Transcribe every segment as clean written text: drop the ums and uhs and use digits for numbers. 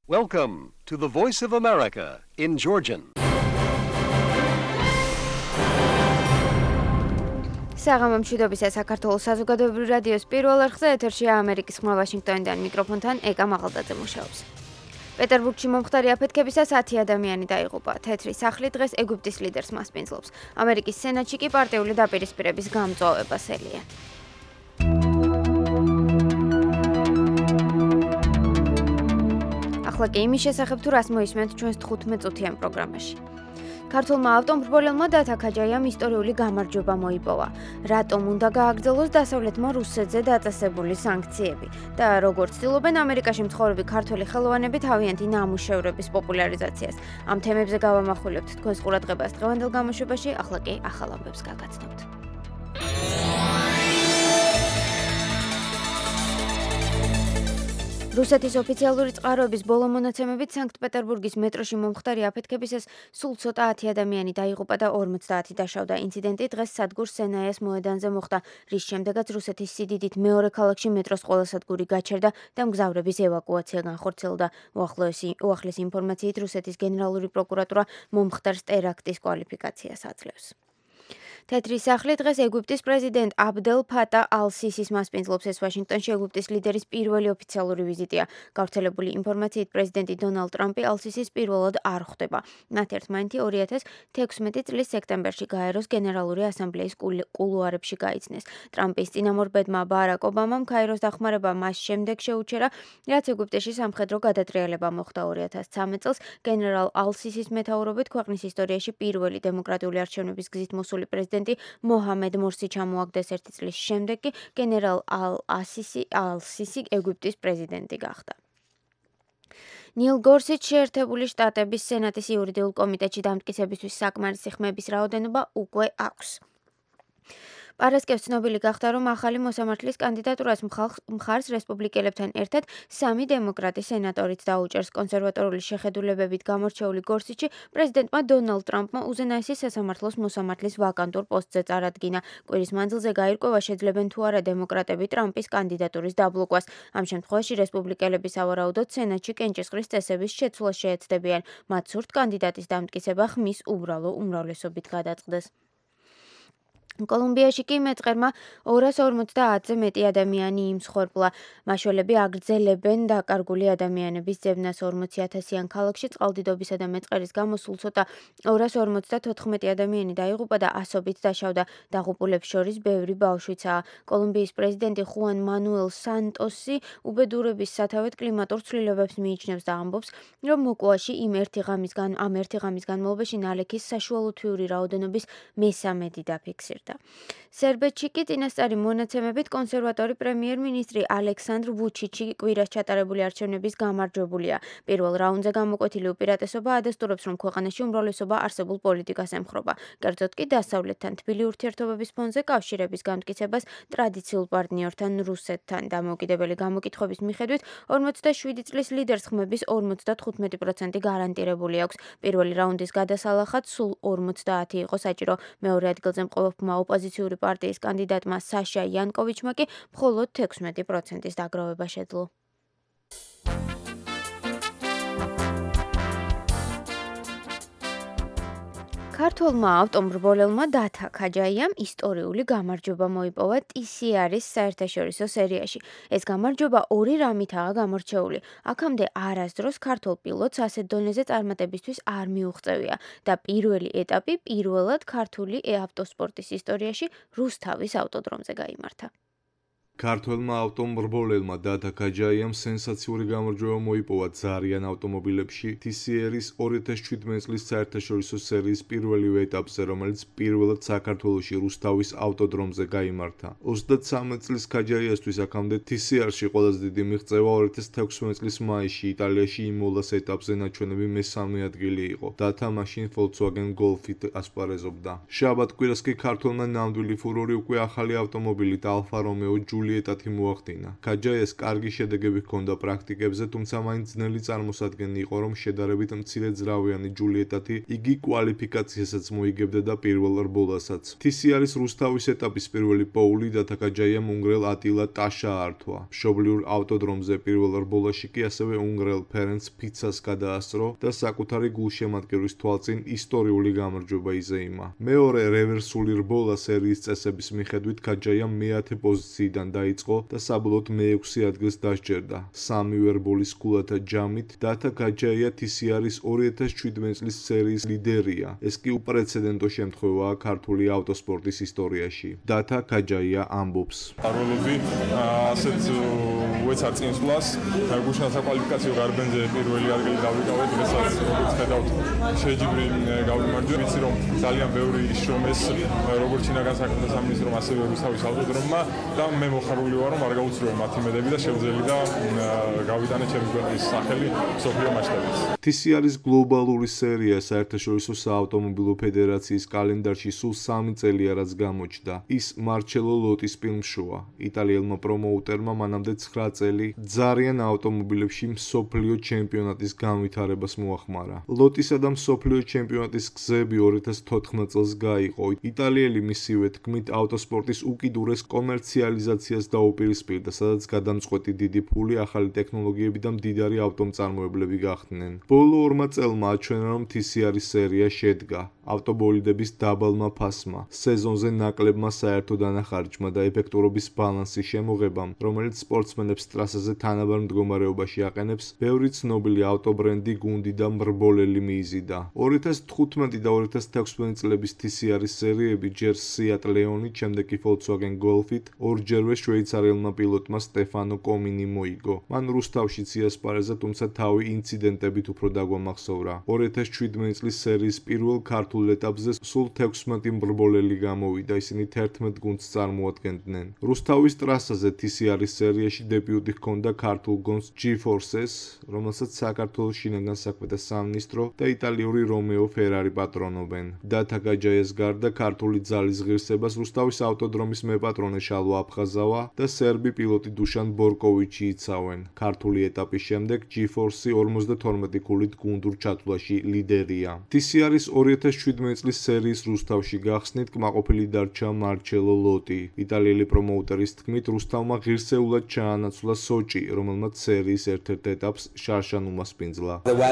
Welcome to the Voice of America in Georgian. საღამო მშვიდობისა საქართველოს საზოგადოებრივ რადიოს პირველ არხზე ეთერშია ამერიკის ხმა ვაშინგტონიდან მიკროფონთან ეკა მაღალდაძე მუშაობს. პეტერბურგში მომხდარი აფეთქებისას 10 ადამიანი დაიღუპა. თეთრი სახლი დღეს ეგვიპტის ლიდერს მასპინძლობს. ამერიკის სენატში კი პარტიული დაპირისპირების გამწვავება სელია. ახლა კი იმის შესახებ თუ რას მოისმენთ ჩვენს 15 წუთიან პროგრამაში. ქართულმა ავტომრბოლელმა დათა ქაჯაიამ ისტორიული გამარჯვება მოიპოვა. რატომ უნდა გააგრძელოს დასავლეთმა რუსეთზე დაწესებული სანქციები და როგორც ცდილობენ ამერიკაში მცხოვრები ქართველი ხელოვანები თავიანთი ნამუშევრების პოპულარიზაციას. ამ თემებზე გავამახვილებთ თქვენს ყურადღებას დღევანდელ გამოშვებაში, ახლა კი ახალ ამბებს გაგაცნობთ. რუსეთის ოფიციალური წყაროების ბოლო მონაცემებით სანქტ-პეტერბურგის მეტროში მომხდარი აფეთქებისას სულ ცოტა 10 ადამიანი დაიღუპა და 50 დაშავდა. ინციდენტი დღეს სადგურ სენაიას მოედანზე მოხდა, რის შემდეგაც რუსეთის სიდიდით მეორე ქალაქში მეტროს ყველა სადგური გაჩერდა და მგზავრების ევაკუაცია განხორციელდა. უახლესი ინფორმაციით რუსეთის გენერალური პროკურატურა მომხდარს ტერაქტის კვალიფიკაციას აძლევს. თეთრი სახლი დღეს ეგვიპტის პრეზიდენტ აბდელ ფატა ალ-სისის მასპინძლობს. ეს ვაშინგტონში ეგვიპტის ლიდერის პირველი ოფიციალური ვიზიტია. გავრცელებული ინფორმაციით პრეზიდენტი დონალდ ტრამპი ალ-სისის პირველად არ ხვდება. მათ ერთმანეთი 2016 წლის სექტემბერში გაეროს გენერალური ასამბლეის კულუარებში გაიცნეს. ტრამპის წინამორბედმა ბარაკ ობამამ ქაიროს დახმარება მას შემდეგ შეუჩერა, რაც ეგვიპტეში სამხედრო გადატრიალება მოხდა 2013 წელს. გენერალ ალ-სისის მეთაურობით ქვეყნის ისტორიაში პირველი დემოკრატიული არჩევნების გზით მოსული პრეზიდენტი მოჰამედ მორსი ჩამოაგდეს 1 წლის შემდეგ კი გენერალ ალ-სისი ეგვიპტის პრეზიდენტი გახდა. ნილ გორსიც შეერთებული შტატების სენატის იურიდიულ კომიტეტში დამტკიცებისთვის საკმარისი ხმების რაოდენობა უკვე აქვს. პარასკევს ცნობილი გახდა, რომ ახალი მოსამართლის კანდიდატურას მხარს რესპუბლიკელებთან ერთად 3 დემოკრატი სენატორიც დაუჭერს. კონსერვატორული შეხედულებებით გამორჩეული გორსიჩი პრეზიდენტმა დონალდ ტრამპმა უზენაესი სასამართლოს მოსამართლის ვაკანტურ პოსტზე წარადგინა. კვირის მანძილზე გაირკვევა, შეძლებენ თუ არა დემოკრატები ტრამპის კანდიდატურის დაბლოკვას. ამ შემთხვევაში რესპუბლიკელები სავარაუდოდ სენატში კენჭისყრის წესების შეცვლას შეეცდებიან. მათ სურთ კანდიდატის დამტკიცება ხმის უბრალო უმრავლესობით გადაწყდეს. კოლუმბიაში კი მეწყერმა 250-ზე მეტი ადამიანი იმსხვერპლა. მაშველები აგრძელებენ დაკარგული ადამიანების ძებნას 40,000-იან ქალაქში წყალდიდობისა და მეწყერის გამო სულ ცოტა 254 ადამიანი დაიღუპა და ასობით დაშავდა. დაღუპულებს შორის ბევრი ბავშვიცაა. კოლუმბიის პრეზიდენტი ხუან მანუელ სანტოსი უბედურების სათავედ კლიმატურ ცვლილებებს მიიჩნევს და ამბობს, რომ მოკუაში ამ ერთი ღამის განმავლობაში ნალექის საშუალო თვიური რაოდენობის მესამედი დაფიქსირდა. სერბეთში კი წინასწარი მონაცემებით კონსერვატორი პრემიერ-მინისტრი ალექსანდრ ვუჩიჩი კვირას ჩატარებული არჩევნების გამარჯვებულია. პირველ რაუნდზე გამოკვეთილი უპირატესობა ადასტურებს, რომ ქვეყანაში უმრავლესობა არსებულ პოლიტიკას ემხრობა. კერძოდ კი დასავლეთთან თბილი ურთიერთობების ფონზე კავშირების განმტკიცებას ტრადიციულ პარტნიორთან რუსეთთან. დამოუკიდებელი გამოკითხვების მიხედვით 47 წლის ლიდერს ხმების 55% გარანტირებული აქვს. პირველი რაუნდის გადასალახად სულ 50 იყო საჭირო. მეორე ადგილზე მყოფმა ოპოზიციური პარტიის კანდიდატმა საშა იანკოვიჩმა კი მხოლოდ 16%-ის დაგროვება შეძლო. ქართულმა ავტომრბოლელმა დათა ქაჯაიამ ისტორიული გამარჯვება მოიპოვა TCR-ის საერთაშორისო სერიაში. ეს გამარჯვება 2 რამითაა გამორჩეული. აქამდე არასდროს ქართულ პილოტს ასეთ დონეზე წარმატებისთვის არ მიუღწევია და პირველი ეტაპი პირველად ქართული ავტოსპორტის ისტორიაში რუსთავის ავტოდრომზე გაიმართა. ქართველმა ავტომრბოლელმა დათა ქაჯაიამ სენსაციური გამარჯვება მოიპოვა ძალიან ავტომობილებში TCR-ის 2017 წლის საერთაშორისო სერიის პირველივე ეტაპზე, რომელიც პირველად საქართველოში რუსთავის ავტოდრომზე გაიმართა. 33 წლის ქაჯაიასთვის აქამდე TCR-ში ყველაზე დიდი მიღწევა 2016 წლის მაისში იტალიაში იმოლას ეტაპზე ნაჩვენები მესამე ადგილი იყო. დათა მაშინ Volkswagen Golf-ით ასპარეზობდა. შაბათ კვირას კი ქართველმა ნამდვილი ფურორი უკვე ახალი ავტომობილით Alfa Romeo ჯულიეტათი მოახდინა. ქაჯაიას კარგი შედეგები ჰქონდა პრაქტიკებზე, თუმცა მაინც ძნელი წარმოსადგენი იყო, რომ შედარებით მცირე ძრავიანი ჯულიეტათი იგი კვალიფიკაციასაც მოიგებდა და პირველ რბოლასაც. TCR-ის რუსთავის ეტაპის პირველი პოული დათა ქაჯაიამ უნგრელ ატილა ტაშა ართვა. მშობლიურ ავტოდრომზე პირველ რბოლაში კი ასევე უნგრელ ფერენც ფიცას გადაასწრო და საკუთარი გულშემატკივრის თვალწინ ისტორიული გამარჯვება იზეიმა. მეორე რევერსული რბოლა სერიის წესების მიხედვით ქაჯაიამ მე-10 პოზიციიდან დაიწყო და საბოლოოდ მე-6 ადგილს დასჯერდა. სამივე რბოლის ქულათა ჯამით დათა ქაჯაია TCR-ის 2017 წლის სერიის ლიდერია. ეს კი უპრეცედენტო შემთხვევაა ქართული ავტოსპორტის ისტორიაში. დათა ქაჯაია ამბობს: არველობდი ასეთ უეცარ წინსვლას, გუშინ საკვალიფიკაციო გარბენზე პირველი ადგილი გავიკავეთ, რასაც როგორც ხედავთ შეჯიბრი გავიმარჯვე, ვიცი რომ ძალიან ბევრი ისრომეს როგორც ჩინაგან საქმეთა სამინისტრომ ასევე რუსთავის ავტოდრომმა და მე მოხარული ვარ რომ არ გაუცრუე მათ იმედები და შევძელი და გავიტანე ჩემი ქვეყნის სახელი მსოფლიო მასშტაბით. TCR-ის გლობალური სერია საერთაშორისო საავტომობილო ფედერაციის კალენდარში სულ 3 წელია რაც გამოჩნდა. ის მარჩელო ლოტის ფილმშოა. იტალიელმა პრომოუტერმა მანამდე 9 წელი ძალიან ავტომობილებში მსოფლიო ჩემპიონატის განვითარებას მოახმარა. ლოტისა და მსოფლიო ჩემპიონატის გზები 2014 წელს გაიყო. იტალიელი მისივე თქმით ავტოსპორტის უკიდურეს კომერციალიზაციას დაუპირისპირდა, სადაც გადამწყვეტი დიდი ფული, ახალი ტექნოლოგიები და მდიდარი ავტომწარმოებლები გახდნენ. ბოლო 2 წელმა აჩვენა, რომ TCR-ის სერია შედგა ავტობოლიდების დაბალმა ფასმა, სეზონზე ნაკლებმა საერთო დანახარჯმა და ეფექტურობის ბალანსის შემოღებამ, რომელიც სპორტსმენებს ტრასაზე თანაბარ მდგომარეობაში აყენებს, ბევრი ცნობილი ავტობრენდი, გუნდი და მრბოლელი მიიზიდა. 2015 და 2016 წლების TCR-ის სერიები ჯერ Seat Leon-ით, შემდეგ კი Volkswagen Golf-ით ორჯერვე შვეიცარიელმა პილოტმა სტეფანო კომინი მოიგო. მან რუსთავშიც იასპარეზა, თუმცა თავი ინციდენტებით უფრო დაგვამახსოვრა. 2017 წლის სერიის პირველ ქართულ ეტაპზე სულ 16 მრბოლელი გამოვიდა, ისინი 11 გუნდს წარმოადგენდნენ. რუსთავის ტრასაზე TCR-ის სერიაში დებიუტი ჰქონდა ქართულ გუნდს G-Forces, რომელსაც საქართველოს შინაგან საქმეთა სამინისტრო და იტალიური რომეო ფერარი პატრონობენ. დათა ქაჯაიას გარდა ქართული ძალის ღირსებას რუსთავის ავტოდრომის მეპატრონე შალვა აფხაზავა და სერბი პილოტი დუშან ბორკოვიჩი იცავენ. ქართული ეტაპის შემდეგ G-Force 52 ქულით გუნდურ ჩათვლაში ლიდერია. TCR-ის 2017 წლის სერიის რუსთავში გახსნით კმაყოფილი დარჩა მარჩელო ლოტი. იტალიელი პრომოუტერის თქმით, რუსთავმა ღირსეულად ჩაანაცვლა სოჭი, რომელმაც სერიის ერთ-ერთ ეტაპს შარშან უმასპინძლა.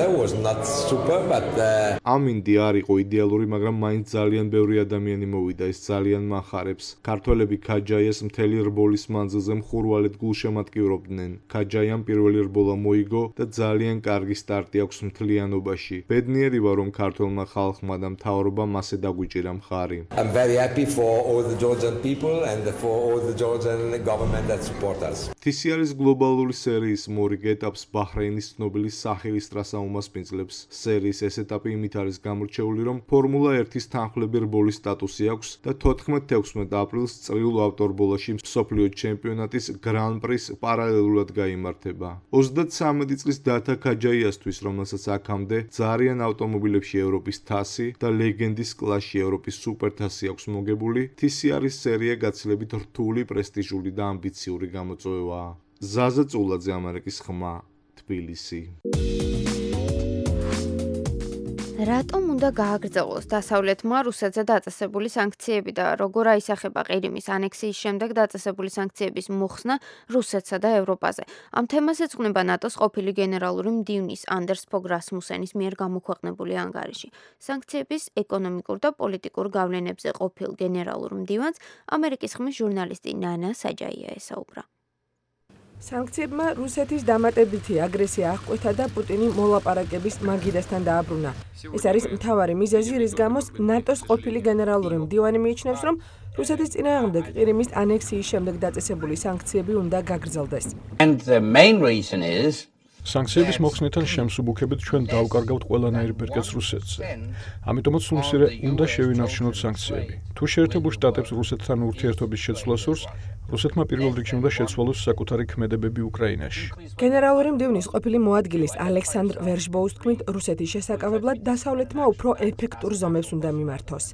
ამინდი არ იყო იდეალური, მაგრამ მაინც ძალიან ბევრი ადამიანი მოვიდა, ეს ძალიან მახარებს. ქართველები ქაჯაიას მთელი რბოლის მანძილზე მხურვალედ გულშემატკივრობდნენ. ქაჯაიამ პირველი რბოლა მოიგო და ძალიან კარგი სტარტი აქვს მთლიანობაში. ბედნიერი ვარ, რომ ქართველმა ხალხმა და მთავრობამ მასე დაგვიჭირა მხარი. I'm very happy for all the Georgian people and for all the Georgian government that support us. TCR-ის გლობალური სერიის მორიგ ეტაპს ბაჰრეინის ცნობილი სახილის ტრასა უმასპინძლებს. სერიის ეს ეტაპი იმით არის გამორჩეული, რომ ფორმულა 1-ის თანხლები რბოლის სტატუსი აქვს და 14-16 აპრილს წრიულ ავტორბოლაში მსოფლიო ჩემპიონატის გრან პრის პარალელურად გაიმართება. 33 წლის დათა ქაჯაიასთვის, რომელსაც აქამდე ძალიან ავტომობილებში ევროპის თასი და ლეგენდის კლასში ევროპის სუპერთასი აქვს მოგებული, TCR-ის სერია გაცილებით რთული, პრესტიჟული და ამბიციური გამოწვევაა. ზაზა წულაძე, ამერიკის ხმა, თბილისი. რატომ უნდა გააგრძელოს დასავლეთმა რუსეთზე დაწესებული სანქციები და როგორ აისახება ყირიმის ანექსიის შემდეგ დაწესებული სანქციების მოხსნა რუსეთსა და ევროპაზე? ამ თემას ეძღვნება ნატოს ყოფილი გენერალური მდივნის ანდერს ფოგ რასმუსენის მიერ გამოქვეყნებული ანგარიში. სანქციების ეკონომიკურ და პოლიტიკურ გავლენებზე ყოფილ გენერალურ მდივანს ამერიკის ხმის ჟურნალისტი ნანა საჯაია ესაუბრა. სანქციებმა რუსეთის დამატებითი აგრესია აღკვეთა და პუტინი მოლაპარაკების მაგიდასთან დააბრუნა. ეს არის მთავარი მიზეზი, რის გამოც ნატოს ყოფილი გენერალური მდივანი მიიჩნევს, რომ რუსეთის წინააღმდეგ ყირიმის ანექსიის შემდეგ დაწესებული სანქციები უნდა გაგრძელდეს. And the main reason is სანქციების მოხსნიდან შემსუბუქებით ჩვენ დავკარგავთ ყველანაირ ბერკეტს რუსეთზე. ამიტომაც სულ მცირე უნდა შევინარჩუნოთ სანქციები. თუ შეერთებულ შტატებს რუსეთთან ურთიერთობის შეცვლა სურს, რუსეთმა პირველ რიგში უნდა შეცვალოს საკუთარი ქმედებები უკრაინაში. გენერალური მდივნის ყოფილი მოადგილის ალექსანდრ ვერშბოუს თქმით, რუსეთის შესაკავებლად დასავლეთმა უფრო ეფექტურ ზომებს უნდა მიმართოს.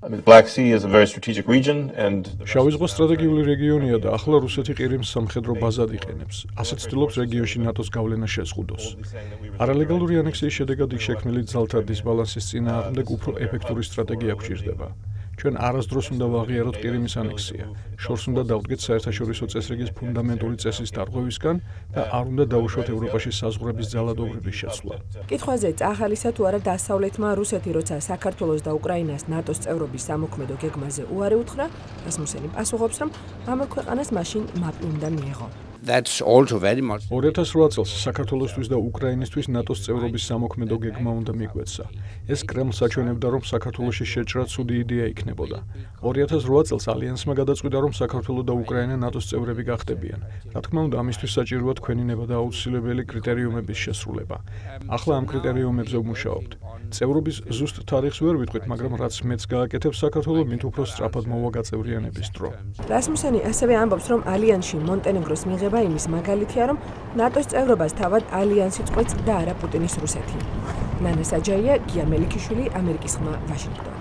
I mean, the Black Sea is a very strategic region and შავი ზღვა სტრატეგიული რეგიონია და ახლა რუსეთი ყირიმს სამხედრო ბაზად იყენებს. ასეთ ცდილობს რეგიონში ნატოს გავლენა შეზღუდოს. არალეგალური ანექსიის შედეგად იქ შექმნილი ძალთა დისბალანსის წინააღმდეგ უფრო ეფექტური სტრატეგია გვჭირდება. ჩვენ არასდროს უნდა ვაღიაროთ ყირიმის ანექსია. შორს უნდა დავდგეთ საერთაშორისო წესრიგის ფუნდამენტური წესის დარღვევისგან და არ უნდა დაუშვათ ევროპაში საზღვრების ძალადობრივი შეცვლა. კითხვაზე წახალისა თუ არა დასავლეთმა რუსეთი როცა საქართველოს და უკრაინას ნატოს წევრობის სამოქმედო გეგმაზე უარი უთხრა, რასმუსენი პასუხობს, რომ ამ ქვეყანას მაშინ მაპი უნდა მიეღო. That's also very much 2008 წელს საქართველოსთვის და უკრაინისთვის ნატოს წევრობის სამოქმედო გეგმა უნდა მიგვეცა. ეს კრემლს აჩვენებდა, რომ საქართველოში შეჭრა ცუდი იდეა იქნებოდა. 2008 წელს ალიანსმა გადაწყვიტა, რომ საქართველო და უკრაინა ნატოს წევრები გახდებიან. რა თქმა უნდა, ამისთვის საჭიროა თქვენინება და აუცილებელი კრიტერიუმების შესრულება. ახლა ამ კრიტერიუმებზე ვმუშაობთ. წევრობის ზუსტ თარიღს ვერ ვიტყვით, მაგრამ რაც მეც გააკეთებს საქართველო, მით უფრო სწრაფად მოვა გაწევრიანების დრო. რასმუსენი ასევე ამბობს, რომ ალიანსში მონტენეგროს მიღება იმის მაგალითია, რომ ნატოს წევრობას თავად ალიანსი წყვეტს და არა პუტინის რუსეთი. ნანა საჯაია, გია მელიქიშვილი, ამერიკის ხმა, ვაშინგტონი.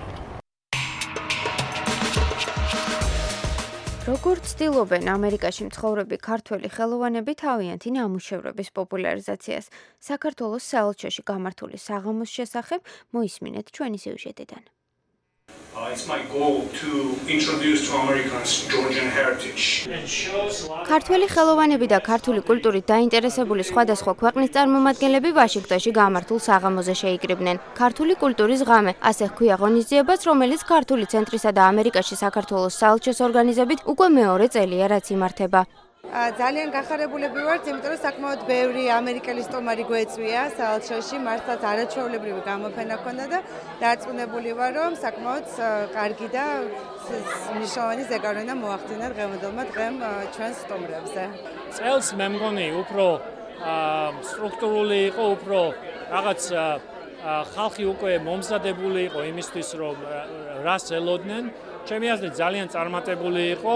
როგორც ცდილობენ ამერიკაში მცხოვრები ქართველი ხელოვანები თავიანთი ნამუშევრების პოპულარიზაციას, საქართველოს საელჩოში გამართული საღამოს შესახებ მოისმინეთ ჩვენი სიუჟეტიდან. It's my goal to introduce to Americans Georgian heritage. ქართველი ხელოვანები და ქართული კულტურით დაინტერესებული სხვადასხვა ქვეყნის წარმომადგენლები ვაშინგტონში გამართულ საღამოზე შეიკრიბნენ. ქართული კულტურის ღამე, ასე ჰქვია ღონისძიებას, რომელიც ქართული ცენტრისა და ამერიკაში საქართველოს საელჩოს ორგანიზებით უკვე მეორე წელია, რაც იმართება. ძალიან გახარებულები ვართ, იმიტომ რომ საკმაოდ ბევრი ამერიკელი სტუმარი გვეწვია საელჩოში, მართლაც არაჩვეულებრივი გამოფენა ჰქონდა და დარწმუნებული ვარ, რომ საკმაოდ კარგი და მნიშვნელოვანი ზეგავლენა მოახდინა დღევანდელმა დღემ ჩვენს სტუმრებზე. წელს მე მგონი უფრო სტრუქტურული იყო, უფრო რაღაც ხალხი უკვე მომზადებული იყო იმისთვის, რომ რას ელოდნენ. ჩემი აზრით ძალიან წარმატებული იყო.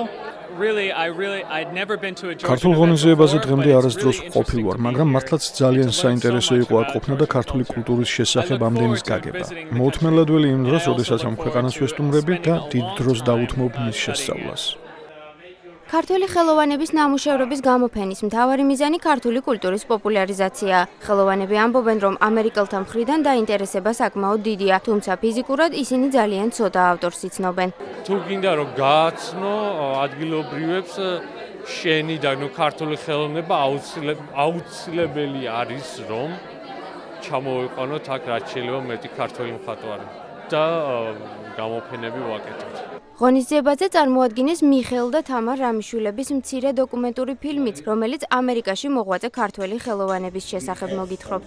ქართულ ღონისძიებაზე დღემდე არასდროს ყოფილ ვარ, მაგრამ მართლაც ძალიან საინტერესო იყო აქ ყოფნა და ქართული კულტურის შესახებ ამდენის გაგება. მოუთმენლადველი იმ დროს, როდესაც ამ ქვეყანას ვესტუმრები და დიდ დროს დავუთმობ მის შესწავლას. ქართული ხელოვანების ნამუშევრების გამოფენის მთავარი მიზანი ქართული კულტურის პოპულარიზაციაა. ხელოვანები ამბობენ, რომ ამერიკელთა მხრიდან დაინტერესება საკმაოდ დიდია, თუმცა ფიზიკურად ისინი ძალიან ცოტა ავტორს იცნობენ. თუ გინდა რომ გააცნო ადგილობრივებს შენიდან ქართული ხელოვნება აუცილებელი არის, რომ ჩამოვიყვანოთ აქ რაც შეიძლება მეტი ქართული მხატვარი და გამოფენები ვაკეთოთ. ღონისძიებაზე წარმოადგინეს მიხეილ და თამარ რამიშვილების მცირე დოკუმენტური ფილმიც, რომელიც ამერიკაში მოღვაწე ქართველი ხელოვანების შესახებ მოგითხრობთ.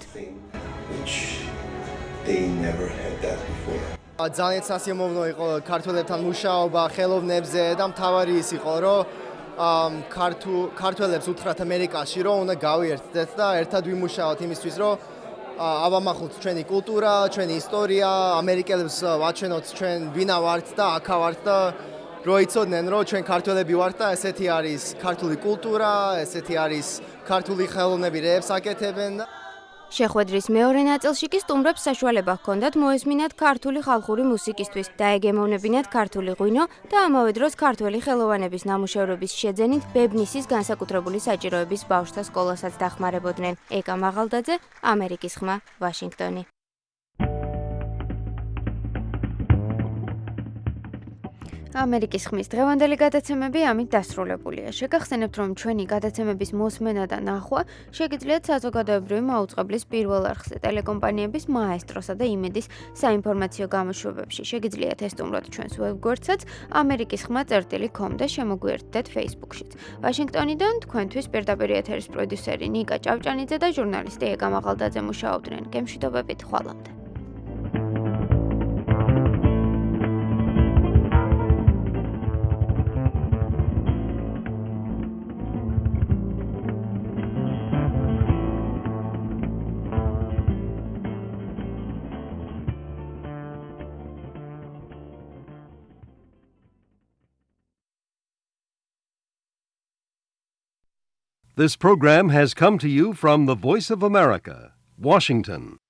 ძალიან სასიამოვნო იყო ქართველებთან მუშაობა ხელოვნებზე და მთავარი ის იყო, რომ ქართველებს უთხრათ ამერიკაში, რომ უნდა გავიერთდეთ და ერთად ვიმუშაოთ იმისთვის, რომ ავამახოთ ჩვენი კულტურა, ჩვენი ისტორია, ამერიკელებს ვაჩვენოთ ჩვენ ვინა ვართ და აქა ვართ და რო იცოდნენ, რომ ჩვენ ქართველები ვართ და ესეთი არის ქართული კულტურა, ესეთი არის ქართული ხელოვნები, რებს აკეთებენ. შეხვედრის მეორე ნაწილში კი სტუმრებს საშუალება ჰქონდათ მოესმინათ ქართული ხალხური მუსიკისთვის, დაეგემოვნებინათ ქართული ღვინო და ამავე დროს ქართველი ხელოვანების ნამუშევრების შეძენით ბებნისის განსაკუთრებული საჭიროების ბავშვთა სკოლასაც დახმარებოდნენ. ეკა მაღალდაძე, ამერიკის ხმა, ვაშინგტონი. ამერიკის ხმის დღევანდელი გადაცემები ამით დასრულებულია. შეგახსენებთ, რომ ჩვენი გადაცემების მოსმენა და ნახვა შეგიძლიათ საზოგადოებრივი მაუწყებლის პირველ არხზე, ტელეკომპანიების მაესტროსა და იმედის საინფორმაციო გამოშვებებში. შეგიძლიათ ესტუმროთ ჩვენს ვებგვერდსაც amerikiskhma.com და შემოგვიერთდეთ Facebook-შიც. ვაშინგტონიდან თქვენთვის პირდაპირ ეთერის პროდიუსერი ნიკა ჭავჭანიძე და ჟურნალისტი ეკა მაღალდაძე მუშაობდნენ. გემშვიდობებით, ხვალამდე. This program has come to you from the Voice of America, Washington.